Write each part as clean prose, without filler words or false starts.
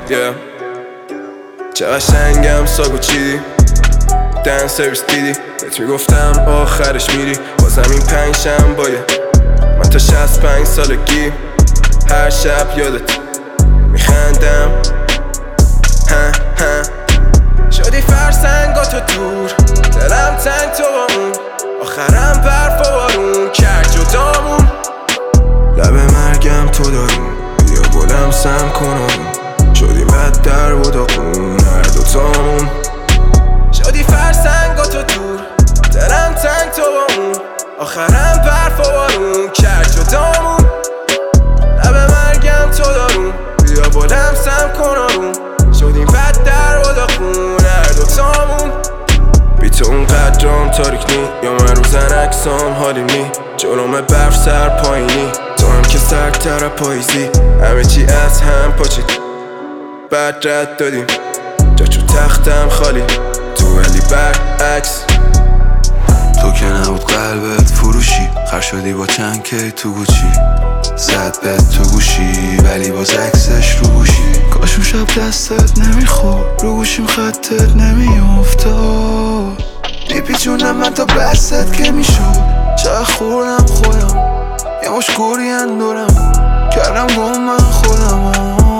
چه قشنگم ساگو چیدی دن سرویس دیدی بهت میگفتم آخرش میری بازم این 5 شنبه‌یه من تا 65 سالگی هر شب یادت میخندم شدی فرسنگاتو دور دلم تنگ تو با اون آخرم برف و بارون کرد جدامون لب مرگم تو دارون بیا گلم سم کنارون شدیم بد در و داغون هر دوتامون شدی فرسنگاتو دور دلم تنگ تو با اون آخرم برف و بارون کرد جدامون لب مرگم تو دارون بیا گلم سم کنارون شدیم بد در و داغون هر دوتامون بی تو اونقدرام تاریک نی یا من روزن اکسام حالیم نی جرم برف سر پایینی تو هم که سرکتر پاییزی همه چی از هم پاچید بعد رد دادیم جا چو تختم خالی تو ولی برعکس تو که نبود قلبت فروشی خر شدی با چند کی تو گوچی زد بهت تو گوشی ولی باز عکسش رو گوشی کاش اون شب دستت نمیخور رو گوشیم خطت نمیافتاد میپیچونم من تا بست که میشد چه خوردم خودم یه مش گوری اندورم کردم گم من خودم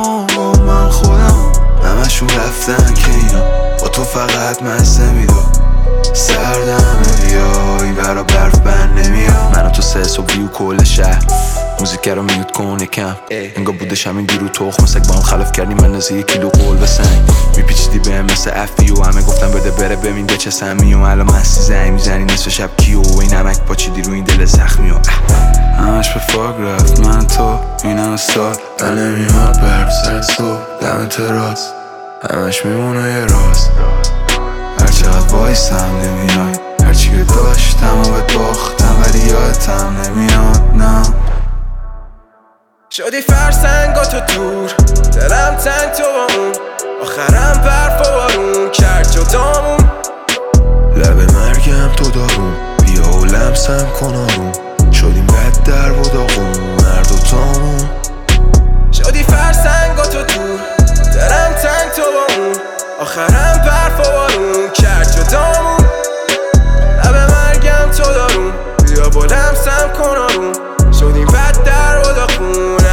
همشون رفتن که اینا با تو فقط مزه میداد سردم بیای برا برف بند نمیاد من و تو 3 صبح ویو کل شهر موزیک رو میوت کن یکم انگار بودش همین دیرو تخم سگ با هم خلاف کردیم اندازه 1 کیلو قول بسنگ میپیچیدی بهم مثل افی و همه گفتم بده بره ببین به چه سمی و الان مستی زنگ میزنی نصف شب کیو و این نمک پاچیدی رو این دل زخمی و همش به فاگ رفت من تو این همه سال دل نمیاد برف سر صبح دم تراس همش میمونه یه راز هرچقدر بایستم نمیای هرچی که داشتم و بهت باختم ولی یادتم نمیاد نه شدی فرسنگاتو دور دلم تنگ تو با اون آخرم برف و بارون کرد جدامون لب مرگم تو دارون بیا و لمسم کن آروم شدیم بد در و داغون هر دوتامون شدی فرسنگاتو دور دلم تنگ تو با اون آخرم برف و بارون کرد جدامون لب مرگم تو دارون بیا بلم سم کن آروم شدیم بد در و داغون